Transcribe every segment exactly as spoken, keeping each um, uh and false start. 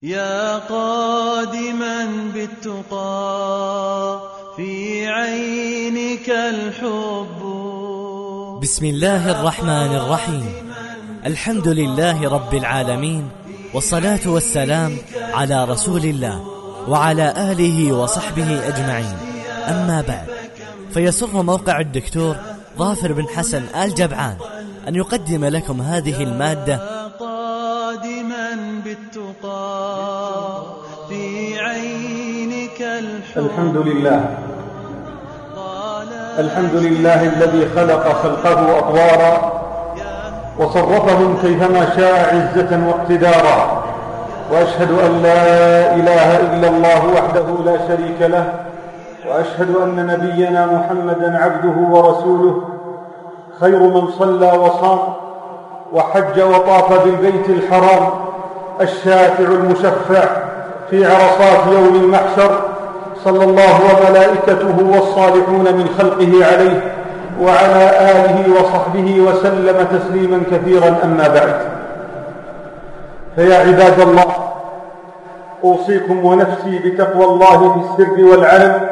يا قادما بالتقى في عينك الحب. بسم الله الرحمن الرحيم. الحمد لله رب العالمين، والصلاة والسلام على رسول الله وعلى آله وصحبه أجمعين. أما بعد، فيسر موقع الدكتور ظافر بن حسن آل جبعان أن يقدم لكم هذه المادة قادما بالتقى في عينك الحب. الحمد لله الحمد لله الذي خلق خلقه أطوارا وصرفهم كيفما شاء عزة واقتدارا، وأشهد أن لا إله إلا الله وحده لا شريك له، وأشهد أن نبينا محمدا عبده ورسوله، خير من صلى وصام وحج وطاف بالبيت الحرام، الشافع المشفع في عرصات يوم المحشر، صلى الله وملائكته والصالحون من خلقه عليه وعلى آله وصحبه وسلم تسليما كثيرا. أما بعد، فيا عباد الله، أوصيكم ونفسي بتقوى الله في السر والعلن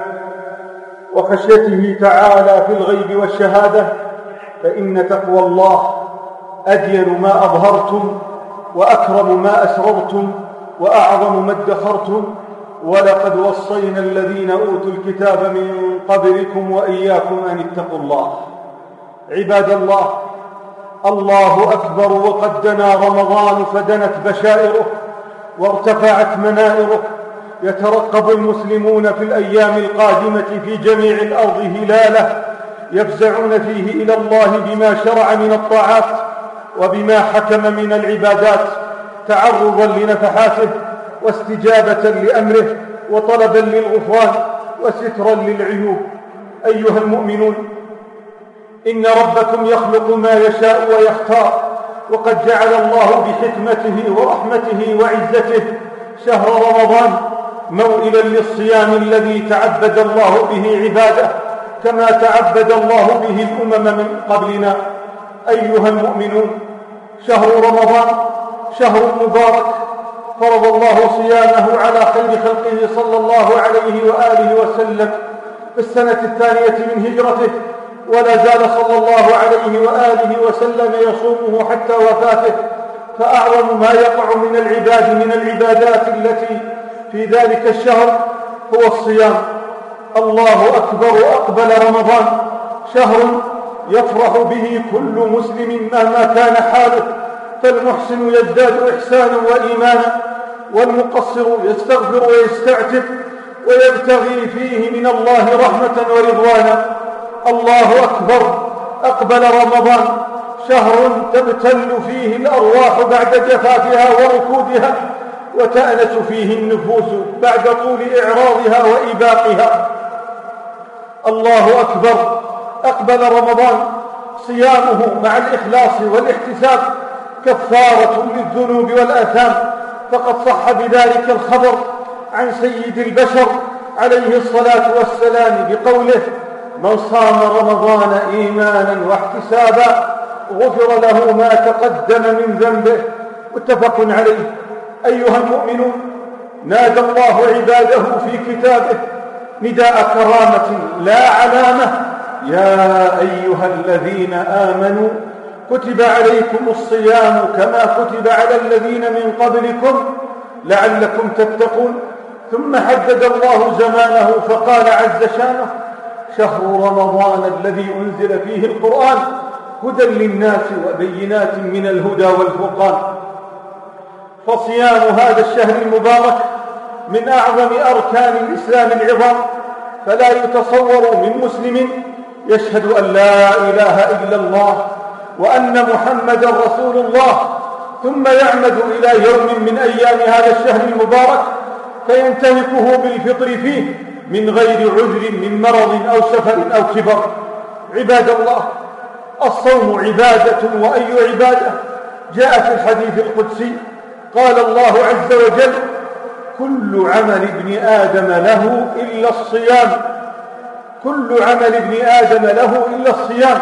وخشيته تعالى في الغيب والشهادة، فإن تقوى الله أدين ما أظهرتم وأكرم ما أسررتم وأعظم ما ادخرتم، ولقد وصينا الذين أوتوا الكتاب من قبلكم وإياكم أن اتقوا الله. عباد الله، الله أكبر، وقد دنا رمضان فدنت بشائره وارتفعت منائره. يترقب المسلمون في الأيام القادمة في جميع الأرض هلاله يفزعون فيه إلى الله بما شرع من الطاعات وبما حكم من العبادات، تعرضا لنفحاته واستجابة لأمره وطلبا للغفران وسترا للعيوب. أيها المؤمنون، إن ربكم يخلق ما يشاء ويختار، وقد جعل الله بحكمته ورحمته وعزته شهر رمضان موئلا للصيام الذي تعبد الله به عباده كما تعبد الله به الأمم من قبلنا. أيها المؤمنون، شهر رمضان شهر مبارك، فرض الله صيامه على خير خلقه صلى الله عليه وآله وسلم في السنة الثانية من هجرته، ولا زال صلى الله عليه وآله وسلم يصومه حتى وفاته. فأعظم ما يقع من العباد من العبادات التي في ذلك الشهر هو الصيام. الله أكبر، أقبل رمضان، شهر يفرح به كل مسلم مهما كان حاله، فالمحسن يزداد إحسانا وإيمانا، والمقصر يستغفر ويستعتب ويبتغي فيه من الله رحمة ورضوانا. الله أكبر، أقبل رمضان، شهر تبتل فيه الأرواح بعد جفافها وركودها، وتأنس فيه النفوس بعد طول إعراضها وإباقها. الله أكبر، أقبل رمضان، صيامه مع الإخلاص والاحتساب كفارة للذنوب والآثام، فقد صح بذلك الخبر عن سيد البشر عليه الصلاة والسلام بقوله: من صام رمضان إيمانا واحتسابا غفر له ما تقدم من ذنبه. متفق عليه. أيها المؤمنون، نادى الله عباده في كتابه نداء كرامة لا علامة: يا أيها الذين آمنوا كتب عليكم الصيام كما كتب على الذين من قبلكم لعلكم تتقون. ثم حدد الله زمانه فقال عز شانه: شهر رمضان الذي أنزل فيه القرآن هدى للناس وبينات من الهدى والفرقان. فصيام هذا الشهر المبارك من أعظم أركان الإسلام العظام، فلا يتصور من مسلم يشهد أن لا إله إلا الله وأن محمدا رسول الله ثم يعمد إلى يوم من أيام هذا الشهر المبارك فينتهكه بالفطر فيه من غير عذر من مرض أو سفر أو كبر. عباد الله، الصوم عبادة، وأي عبادة؟ جاء في الحديث القدسي قال الله عز وجل: كل عمل ابن آدم له إلا الصيام، كل عمل ابن آدم له إلا الصيام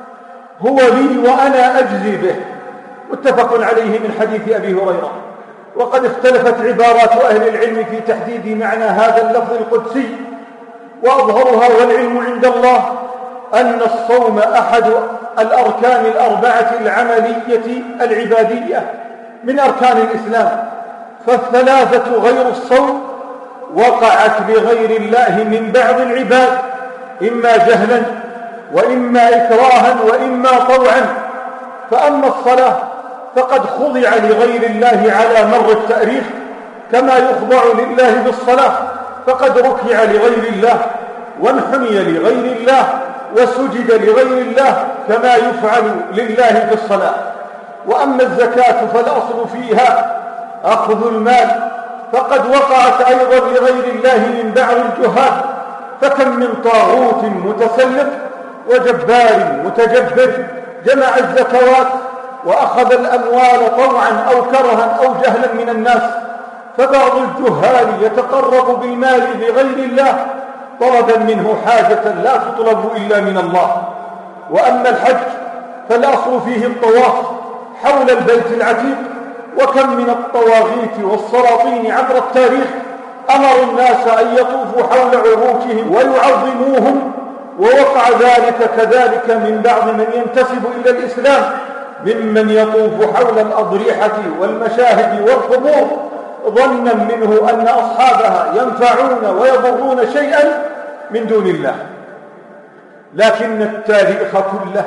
هو لي وأنا أجزي به. متفق عليه من حديث أبي هريرة. وقد اختلفت عبارات أهل العلم في تحديد معنى هذا اللفظ القدسي، وأظهرها والعلم عند الله أن الصوم أحد الأركان الأربعة العملية العبادية من أركان الإسلام، فالثلاثة غير الصوم وقعت لغير الله من بعض العباد إما جهلا وإما إكراها وإما طوعا. فأما الصلاة فقد خضع لغير الله على مر التاريخ كما يخضع لله بالصلاة، فقد ركع لغير الله وانحني لغير الله وسجد لغير الله كما يفعل لله في الصلاة. وأما الزكاة فالأصل فيها أخذ المال، فقد وقعت أيضا لغير الله من بعض الجهال، فكم من طاغوت متسلط وجبار متجبر جمع الزكوات وأخذ الأموال طوعا أو كرها أو جهلا من الناس. فبعض الجهال يتقرب بالمال لغير الله طلبا منه حاجة لا تطلب إلا من الله. وأما الحج فالأصل فيه الطواف حول البيت العتيق، وكم من الطواغيت والسلاطين عبر التاريخ أمروا الناس أن يطوفوا حول عروشهم ويعظموهم، ووقع ذلك كذلك من بعض من ينتسب إلى الإسلام ممن يطوف حول الأضرحة والمشاهد والقبور ظنا منه أن أصحابها ينفعون ويضرون شيئا من دون الله. لكن التاريخ كله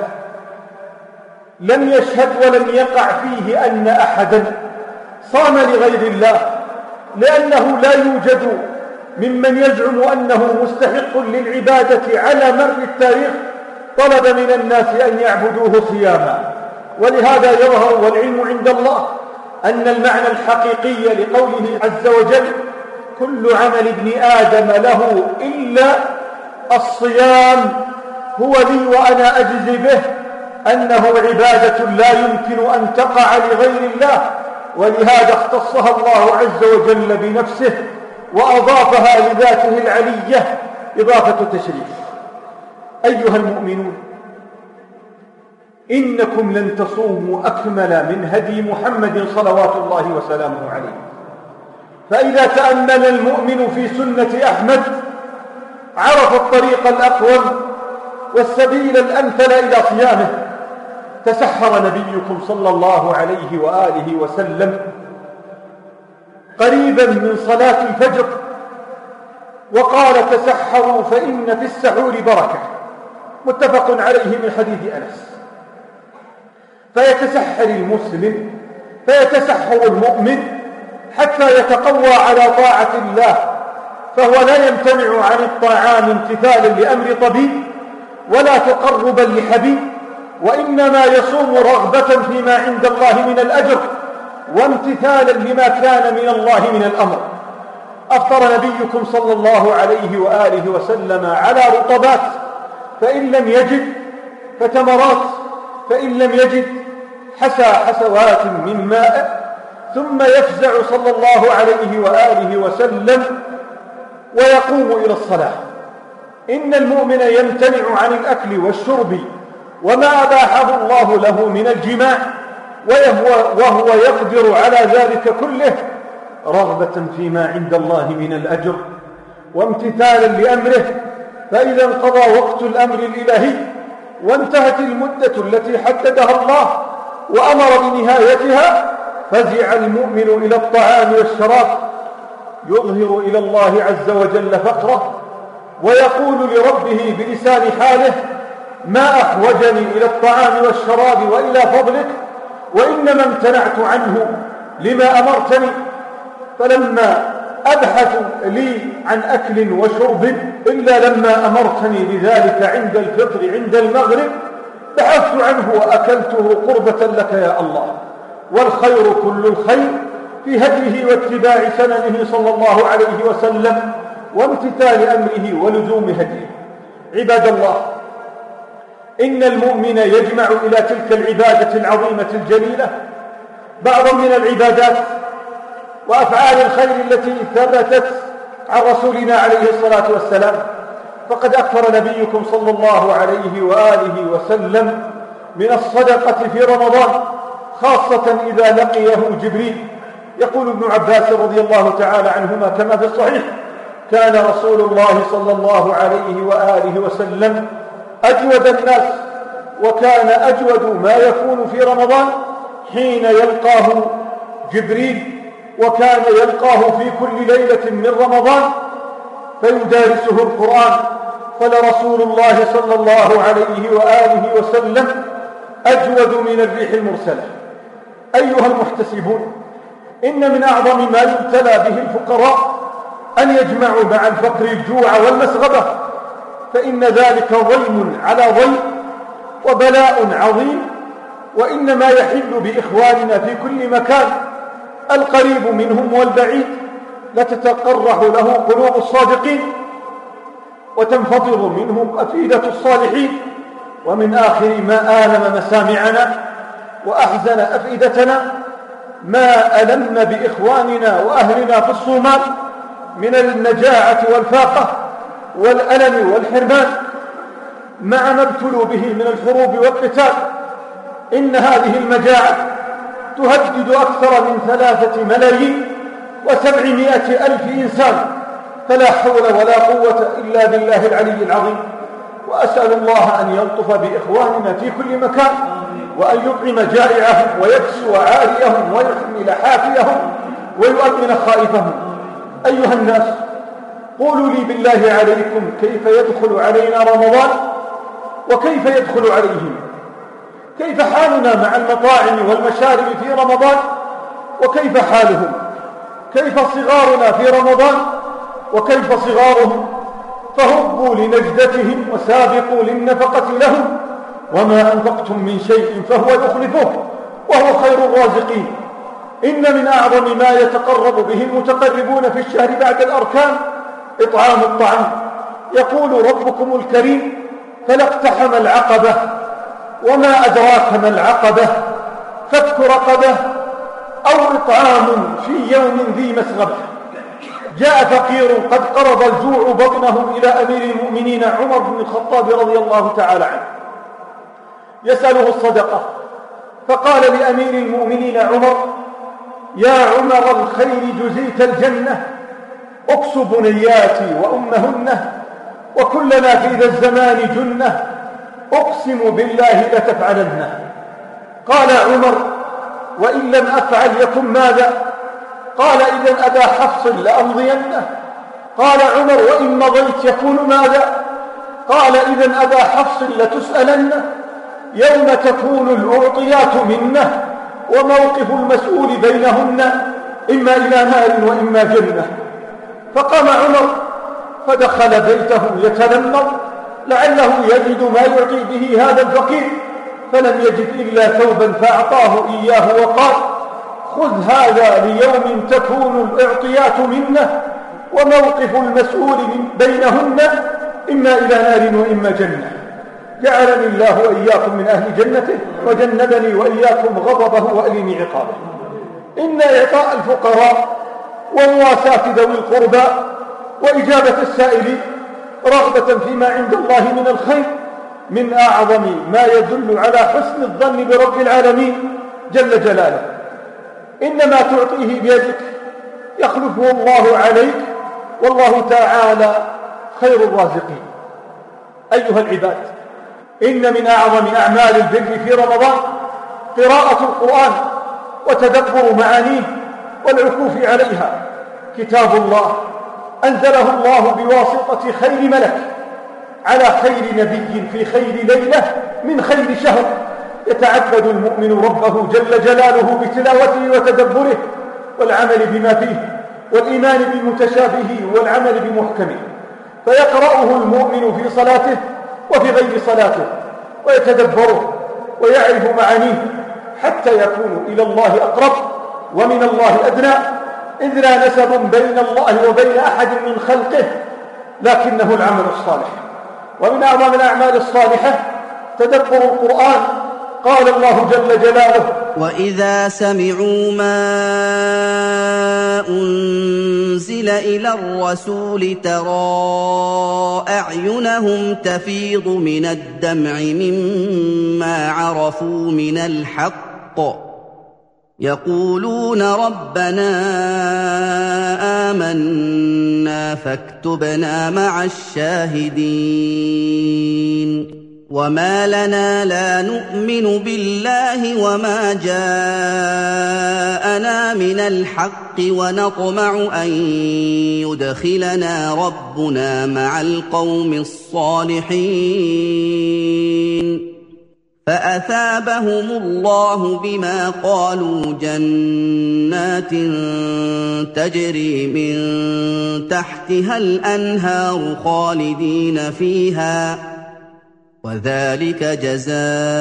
لم يشهد ولم يقع فيه أن أحدا صام لغير الله، لأنه لا يوجد ممن يزعم أنه مستحق للعبادة على مر التاريخ طلب من الناس أن يعبدوه صياما. ولهذا يظهر والعلم عند الله أن المعنى الحقيقي لقوله عز وجل كل عمل ابن آدم له إلا الصيام هو لي وأنا أجزي به، أنه عبادة لا يمكن أن تقع لغير الله، ولهذا اختصها الله عز وجل بنفسه وأضافها لذاته العلية إضافة تشريف. أيها المؤمنون، إنكم لن تصوموا أكمل من هدي محمد صلوات الله وسلامه عليه. فإذا تأمل المؤمن في سنة أحمد عرف الطريق الأقوم والسبيل الأمثل إلى صيامه. تسحر نبيكم صلى الله عليه وآله وسلم قريبا من صلاة الفجر وقال تسحروا فإن في السحور بركة، متفق عليه من حديث أنس. فيتسحر المسلم فيتسحر المؤمن حتى يتقوى على طاعة الله، فهو لا يمتنع عن الطعام امتثالا لأمر طبيب ولا تقربا لحبيب، وإنما يصوم رغبة فيما عند الله من الأجر وامتثالا لما كان من الله من الأمر. أفطر نبيكم صلى الله عليه وآله وسلم على رطبات، فإن لم يجد فتمرات، فإن لم يجد حسى حسوات من ماء، ثم يفزع صلى الله عليه وآله وسلم ويقوم إلى الصلاة. إن المؤمن يمتنع عن الأكل والشرب وما أباحه الله له من الجماع وهو, وهو يقدر على ذلك كله رغبة فيما عند الله من الأجر وامتثالا لأمره. فإذا انقضى وقت الأمر الإلهي وانتهت المدة التي حددها الله وأمر بنهايتها فزع المؤمن إلى الطعام والشراب يظهر إلى الله عز وجل فقره ويقول لربه بلسان حاله ما أحوجني إلى الطعام والشراب وإلى فضلك، وإنما امتنعت عنه لما أمرتني. فلما أبحث لي عن أكل وشرب إلا لما أمرتني بذلك عند الفطر عند المغرب بحثت عنه وأكلته قربة لك يا الله. والخير كل الخير في هديه واتباع سننه صلى الله عليه وسلم وامتثال أمره ولزوم هديه. عباد الله، إن المؤمن يجمع إلى تلك العبادة العظيمة الجليلة بعضا من العبادات وأفعال الخير التي ثبتت عن رسولنا عليه الصلاة والسلام. فقد أكثر نبيكم صلى الله عليه وآله وسلم من الصدقة في رمضان، خاصة إذا لقيه جبريل يقول ابن عباس رضي الله تعالى عنهما كما في الصحيح: كان رسول الله صلى الله عليه وآله وسلم أجود الناس، وكان أجود ما يكون في رمضان حين يلقاه جبريل، وكان يلقاه في كل ليلة من رمضان فيدارسه القرآن. فلرسول الله صلى الله عليه وآله وسلم أجود من الريح المرسلة. أيها المحتسبون، إن من أعظم ما يبتلى به الفقراء أن يجمعوا مع الفقر الجوع والمسغبة، فإن ذلك ضيم على ضيم وبلاء عظيم، وإنما يحل بإخواننا في كل مكان، القريب منهم والبعيد، لتتقرح له قلوب الصادقين وتنفضر منه أفئدة الصالحين. ومن آخر ما آلم مسامعنا وأحزن أفئدتنا ما ألم بإخواننا وأهلنا في الصومال من المجاعة والفاقة والألم والحرمان، مع ما ابتلوا به من الحروب والقتال. إن هذه المجاعة تهدد أكثر من ثلاثة ملايين وسبعمائة ألف إنسان، فلا حول ولا قوة إلا بالله العلي العظيم. وأسأل الله أن يلطف بإخواننا في كل مكان، وأن يطعم جائعهم ويكسو عاريهم ويحمل حافيهم ويؤمن خائفهم. أيها الناس، قولوا لي بالله عليكم، كيف يدخل علينا رمضان وكيف يدخل عليهم؟ كيف حالنا مع المطاعم والمشارب في رمضان وكيف حالهم؟ كيف صغارنا في رمضان وكيف صغارهم؟ فهبوا لنجدتهم وسابقوا للنفقة لهم، وما أنفقتم من شيء فهو يخلفه وهو خير الرازقين. إن من أعظم ما يتقرب به المتقربون في الشهر بعد الأركان إطعام الطعام. يقول ربكم الكريم: فلا اقتحم العقبة، وما أدراك ما العقبة، فك رقبة أو إطعام في يوم ذي مسغبة. جاء فقير قد قرض الجوع بطنه إلى أمير المؤمنين عمر بن الخطاب رضي الله تعالى عنه يسأله الصدقة، فقال لأمير المؤمنين عمر: يا عمر الخير جزيت الجنة، أكس بنياتي وأمهن، وكلنا في ذا الزمان جنة، أقسم بالله لتفعلن. قال عمر: وإن لم أفعل يكن ماذا؟ قال: إذن أبا حفص لأمضينه. قال عمر: وإن مضيت يكون ماذا؟ قال: إذن أبا حفص لتسألن يوم تكون الأعطيات منه، وموقف المسؤول بينهن إما إلى نار وإما جنة. فقام عمر فدخل بيته يتلمض لعله يجد ما يعطي به هذا الفقير، فلم يجد إلا ثوبا فأعطاه إياه وقال: خذ هذا ليوم تكون الإعطيات منه، وموقف المسؤول بينهن إما إلى نار وإما جنة. جعلني الله وإياكم من أهل جنته، وجنبني وإياكم غضبه وأليم عقابه. إن إعطاء الفقراء ومواساة ذوي القربى وإجابة السائلين رغبة فيما عند الله من الخير من أعظم ما يدل على حسن الظن برب العالمين جل جلاله. إنما تعطيه بيدك يخلفه الله عليك، والله تعالى خير الرازقين. أيها العباد، إن من أعظم أعمال البر في رمضان قراءة القرآن وتدبر معانيه والعكوف عليها. كتاب الله أنزله الله بواسطة خير ملك على خير نبي في خير ليلة من خير شهر، يتعبد المؤمن ربه جل جلاله بتلاوته وتدبره والعمل بما فيه، والإيمان بمتشابهه والعمل بمحكمه، فيقرأه المؤمن في صلاته وفي غير صلاته، ويتدبره ويعرف معانيه حتى يكون إلى الله أقرب ومن الله أدنى، إذ لا نسب بين الله وبين أحد من خلقه، لكنه العمل الصالح. ومن أعظم الأعمال الصالحة تدبر القرآن. قال الله جل جلاله: وإذا سمعوا ما أنزل إلى الرسول ترى أعينهم تفيض من الدمع مما عرفوا من الحق، يقولون ربنا آمنا فاكتبنا مع الشاهدين وما لنا لا نؤمن بالله وما جاءنا من الحق ونطمع أن يدخلنا ربنا مع القوم الصالحين فأثابهم الله بما قالوا جنات تجري من تحتها الأنهار خالدين فيها وذلك جزاء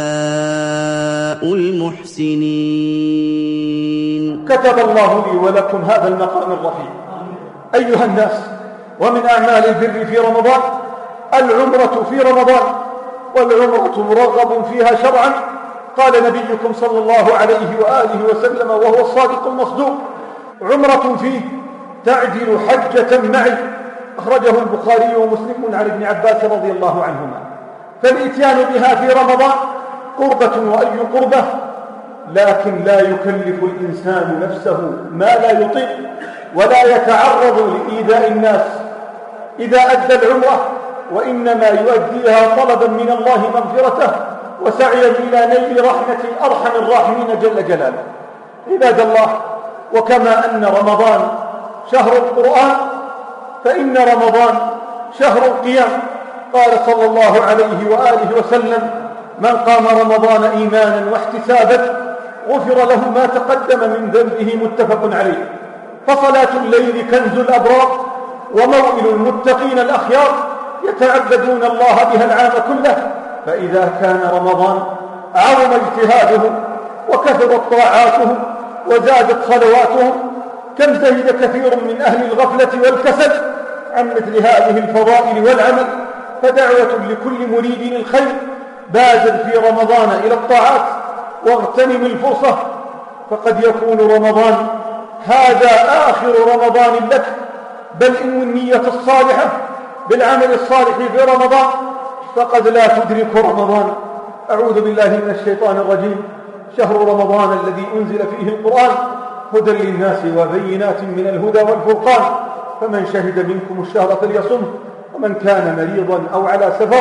المحسنين. كتب الله لي ولكم هذا المقام الرفيع. أيها الناس، ومن أعمال البر في رمضان العمرة في رمضان، والعمرة مرغب فيها شرعا. قال نبيكم صلى الله عليه وآله وسلم وهو الصادق المصدوق: عمرة فيه تعدل حجة معي. أخرجه البخاري ومسلم عن ابن عباس رضي الله عنهما. فالإتيان بها في رمضان قربة وأي قربة، لكن لا يكلف الإنسان نفسه ما لا يطيق ولا يتعرض لإيذاء الناس إذا أدى العمرة، وإنما يؤديها طلبا من الله مغفرته وسعيا إلى نيل رحمة أرحم الراحمين جل جلاله. عباد الله، وكما أن رمضان شهر القرآن فإن رمضان شهر القيام. قال صلى الله عليه وآله وسلم: من قام رمضان إيمانا واحتسابا غفر له ما تقدم من ذنبه، متفق عليه. فصلاة الليل كنز الأبرار وموئل المتقين الأخيار يتعبدون الله بها العام كله، فإذا كان رمضان عظم اجتهادهم وكثرت طاعاتهم وزادت صلواتهم. كم زهد كثير من أهل الغفلة والكسل عن مثل هذه الفضائل والعمل. فدعوة لكل مريد الخير: بادر في رمضان إلى الطاعات واغتنم الفرصة، فقد يكون رمضان هذا آخر رمضان لك. بل إن النية الصالحة بالعمل الصالح في رمضان فقد لا تدرك رمضان. أعوذ بالله من الشيطان الرجيم. شهر رمضان الذي أنزل فيه القرآن هدى للناس وبينات من الهدى والفرقان، فمن شهد منكم الشهر فليصم، ومن كان مريضا أو على سفر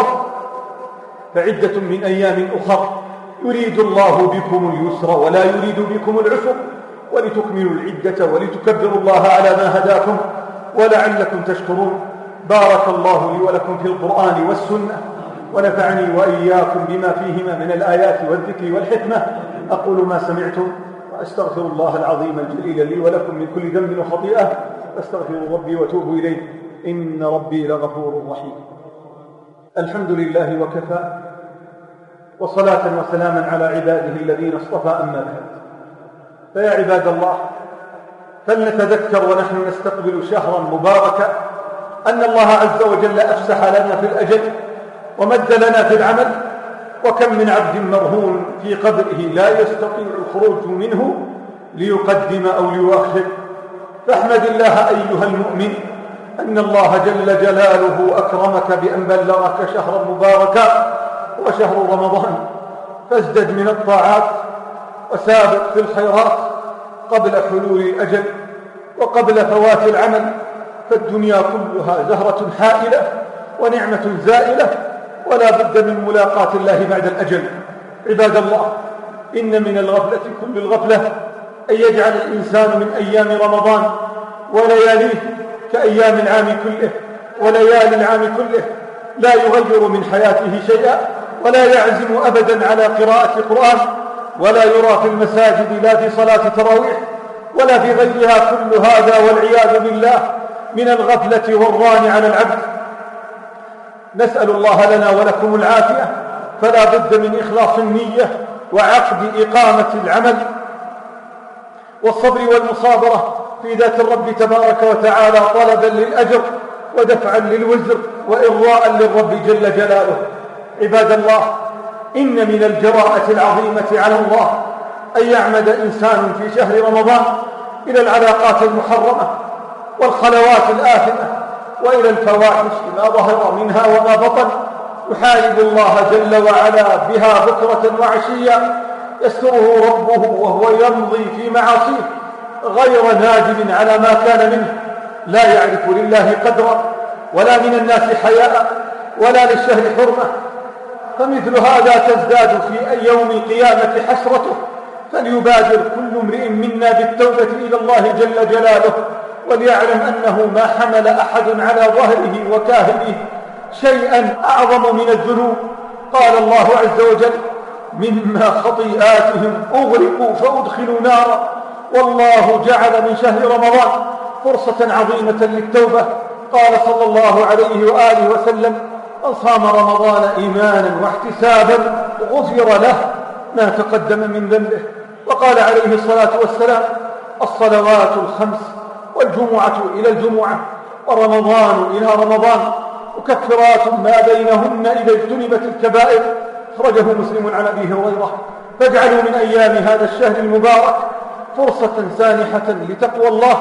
فعدة من أيام أخر. يريد الله بكم اليسر ولا يريد بكم العسر، ولتكملوا العدة ولتكبروا الله على ما هداكم ولعلكم تشكرون. بارك الله لي ولكم في القرآن والسنة، ونفعني وإياكم بما فيهما من الآيات والذكر والحكمة. أقول ما سمعتم وأستغفر الله العظيم الجليل لي ولكم من كل ذنب وخطيئة، فاستغفروا ربي وتوبوا إليه، إن ربي لغفور رحيم. الحمد لله وكفى، وصلاة وسلاما على عباده الذين اصطفى، أما بعد. فيا عباد الله، فلنتذكر ونحن نستقبل شهرا مباركا أن الله عز وجل أفسح لنا في الأجل ومد لنا في العمل. وكم من عبد مرهون في قبره لا يستطيع الخروج منه ليقدم أو ليؤخر. فاحمد الله أيها المؤمن أن الله جل جلاله أكرمك بأن بلغك شهرا مباركا وشهر رمضان، فازدد من الطاعات وسابق في الخيرات قبل حلول الأجل وقبل فوات العمل. فالدنيا كلها زهرة حائلة ونعمة زائلة، ولا بد من ملاقاة الله بعد الأجل. عباد الله، إن من الغفلة كل الغفلة أن يجعل الإنسان من أيام رمضان ولياليه كأيام العام كله وليالي العام كله، لا يغير من حياته شيئا، ولا يعزم أبدا على قراءة قرآن، ولا يرى في المساجد لا في صلاة تراويح ولا في غيرها. كل هذا والعياذ بالله من الغفلة والران على العبد. نسأل الله لنا ولكم العافية. فلا بد من إخلاص النية وعقد إقامة العمل والصبر والمصابرة في ذات الرب تبارك وتعالى، طلبا للأجر ودفعا للوزر وإرضاء للرب جل جلاله. عباد الله، إن من الجراءة العظيمة على الله أن يعمد إنسان في شهر رمضان إلى العلاقات المحرمة والخلوات الآثمة وإلى الفواحش ما ظهر منها وما بطن، يحارب الله جل وعلا بها بكرة وعشيا يستره ربه وهو يمضي في معاصيه غير نادم على ما كان منه، لا يعرف لله قدرا ولا من الناس حياء ولا للشهر حرمة. فمثل هذا تزداد في يوم القيامة حسرته، فليبادر كل امرئ منا بالتوبة إلى الله جل جلاله، وليعلم أنه ما حمل أحد على ظهره وكاهله شيئا أعظم من الذنوب. قال الله عز وجل: مما خطيئاتهم أغرقوا فأدخلوا نارا. والله جعل من شهر رمضان فرصة عظيمة للتوبة. قال صلى الله عليه وآله وسلم: من صام رمضان إيمانا واحتسابا غفر له ما تقدم من ذنبه. وقال عليه الصلاة والسلام: الصلوات الخمس والجمعة إلى الجمعة ورمضان إلى رمضان مكفرات ما بينهن إذا اجتنبت الكبائر. أخرجه مسلم عن أبي هريرة. فاجعلوا من أيام هذا الشهر المبارك فرصة سانحة لتقوى الله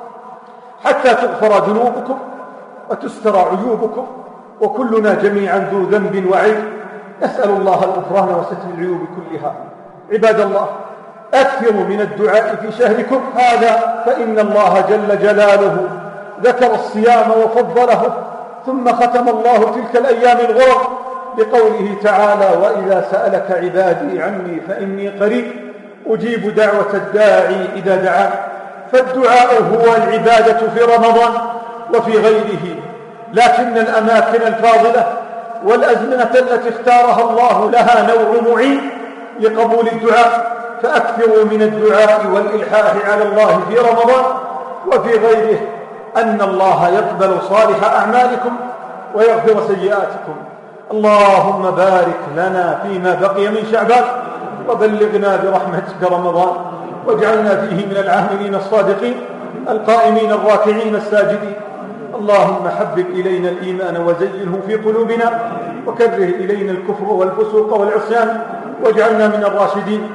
حتى تغفر ذنوبكم وتستر عيوبكم، وكلنا جميعا ذو ذنب وعيب، نسأل الله الغفران وستر العيوب كلها. عباد الله، أكثروا من الدعاء في شهركم هذا، فإن الله جل جلاله ذكر الصيام وفضله، ثم ختم الله تلك الأيام الغرر بقوله تعالى: وإذا سألك عبادي عني فإني قريب أجيب دعوة الداعي إذا دعان. فالدعاء هو العبادة في رمضان وفي غيره، لكن الأماكن الفاضلة والأزمنة التي اختارها الله لها نوع معين لقبول الدعاء، فأكثروا من الدعاء والإلحاح على الله في رمضان وفي غيره، أن الله يقبل صالح أعمالكم ويغفر سيئاتكم. اللهم بارك لنا فيما بقي من شعبان، وبلغنا برحمتك رمضان، واجعلنا فيه من العاملين الصادقين القائمين الراكعين الساجدين. اللهم حبب إلينا الإيمان وزينه في قلوبنا، وكره إلينا الكفر والفسوق والعصيان، واجعلنا من الراشدين.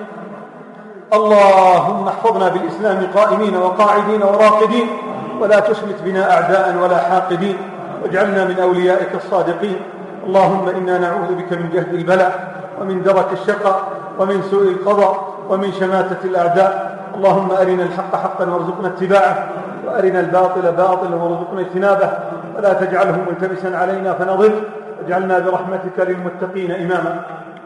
اللهم احفظنا بالإسلام قائمين وقاعدين وراقدين، ولا تشمت بنا أعداء ولا حاقدين، واجعلنا من أوليائك الصادقين. اللهم إنا نعوذ بك من جهد البلاء ومن درك الشقاء ومن سوء القضاء ومن شماتة الأعداء. اللهم أرنا الحق حقا وارزقنا اتباعه، وأرنا الباطل باطلا وارزقنا اجتنابه، ولا تجعله ملتبسا علينا فنضل، واجعلنا برحمتك للمتقين إماما.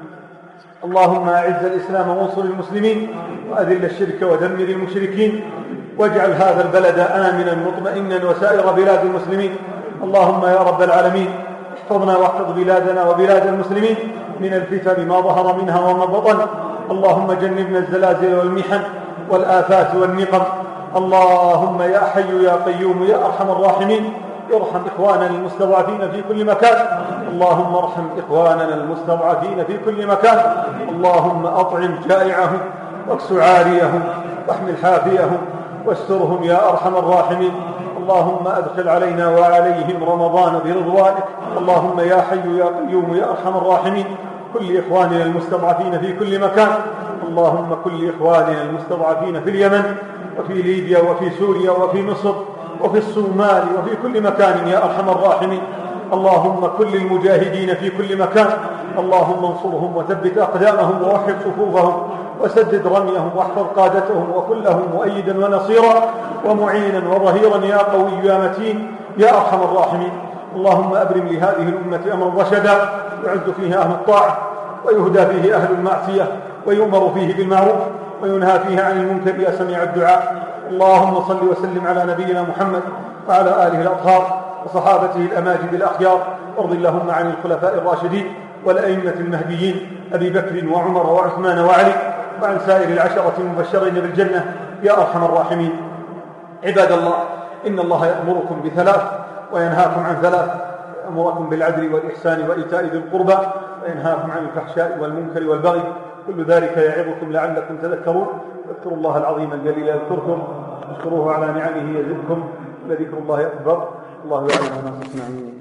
اللهم أعز الإسلام وانصر المسلمين، وأذل الشرك ودمر المشركين، واجعل هذا البلد آمنا مطمئنا وسائر بلاد المسلمين. اللهم يا رب العالمين احفظنا واحفظ بلادنا وبلاد المسلمين من الفتن ما ظهر منها وما بطن. اللهم جنبنا الزلازل والمحن والآفات والنقم. اللهم يا حي يا قيوم يا أرحم الراحمين ارحم إخواننا المستضعفين في كل مكان. اللهم ارحم إخواننا المستضعفين في كل مكان. اللهم أطعم جائعهم واكس عاريهم واحمل حافيهم واسترهم يا أرحم الراحمين. اللهم أدخل علينا وعليهم رمضان برضوانك. اللهم يا حي يا قيوم يا أرحم الراحمين كل إخواننا المستضعفين في كل مكان. اللهم كل إخواننا المستضعفين في اليمن وفي ليبيا وفي سوريا وفي مصر وفي الصومال وفي كل مكان يا أرحم الراحمين. اللهم كل المجاهدين في كل مكان، اللهم انصرهم وثبت أقدامهم ووحد صفوفهم وسدد رميهم واحفظ قادتهم وكلهم مؤيدا ونصيرا ومعينا وظهيرا يا قوي يا متين يا أرحم الراحمين. اللهم أبرم لهذه الأمة أمرا رشدا يعز فيه أهل الطاعة ويهدى فيه أهل المعصية ويؤمر فيه بالمعروف وينهى فيه عن المنكر يا سميع الدعاء. اللهم صل وسلم على نبينا محمد وعلى آله الأطهار وصحابته الأماجد الأخيار، وارض اللهم عن الخلفاء الراشدين والأئمة المهديين أبي بكر وعمر وعثمان وعلي، وعن سائر العشرة المبشرين بالجنة يا أرحم الراحمين. عباد الله، إن الله يأمركم بثلاث وينهاكم عن ثلاث: يأمركم بالعدل والإحسان وإيتاء ذي القربى، وينهاكم عن الفحشاء والمنكر والبغي. كل ذلك يعظكم لعلكم تذكرون. واذكروا الله العظيم الجليل يذكركم، واشكروه على نعمه يزدكم، ولذكر الله أكبر. الله يعلم ما تصنعون.